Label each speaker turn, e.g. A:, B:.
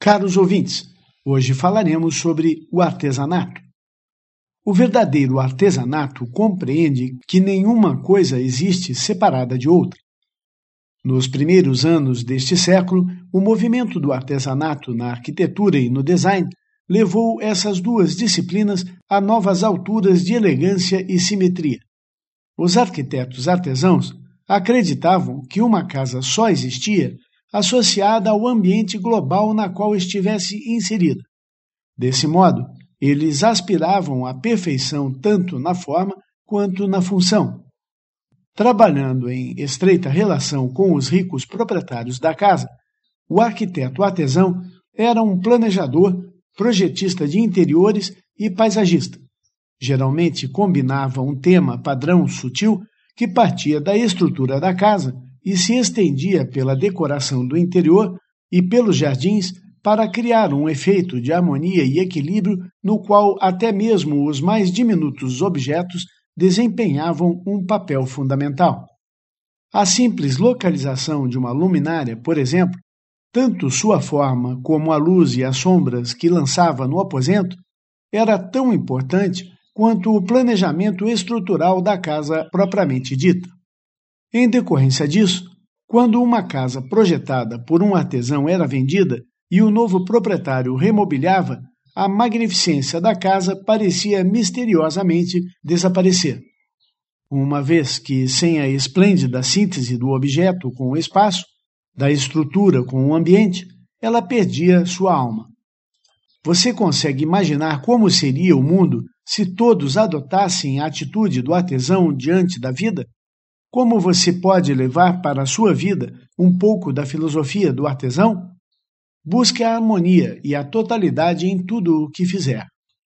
A: Caros ouvintes, hoje falaremos sobre o artesanato. O verdadeiro artesanato compreende que nenhuma coisa existe separada de outra. Nos primeiros anos deste século, o movimento do artesanato na arquitetura e no design levou essas duas disciplinas a novas alturas de elegância e simetria. Os arquitetos artesãos acreditavam que uma casa só existia associada ao ambiente global na qual estivesse inserida. Desse modo, eles aspiravam à perfeição tanto na forma quanto na função. Trabalhando em estreita relação com os ricos proprietários da casa, o arquiteto artesão era um planejador, projetista de interiores e paisagista. Geralmente combinava um tema padrão sutil que partia da estrutura da casa e se estendia pela decoração do interior e pelos jardins para criar um efeito de harmonia e equilíbrio no qual até mesmo os mais diminutos objetos desempenhavam um papel fundamental. A simples localização de uma luminária, por exemplo, tanto sua forma como a luz e as sombras que lançava no aposento, era tão importante quanto o planejamento estrutural da casa propriamente dita. Em decorrência disso, quando uma casa projetada por um artesão era vendida e o novo proprietário remobiliava, a magnificência da casa parecia misteriosamente desaparecer. Uma vez que, sem a esplêndida síntese do objeto com o espaço, da estrutura com o ambiente, ela perdia sua alma. Você consegue imaginar como seria o mundo se todos adotassem a atitude do artesão diante da vida? Como você pode levar para a sua vida um pouco da filosofia do artesão? Busque a harmonia e a totalidade em tudo o que fizer.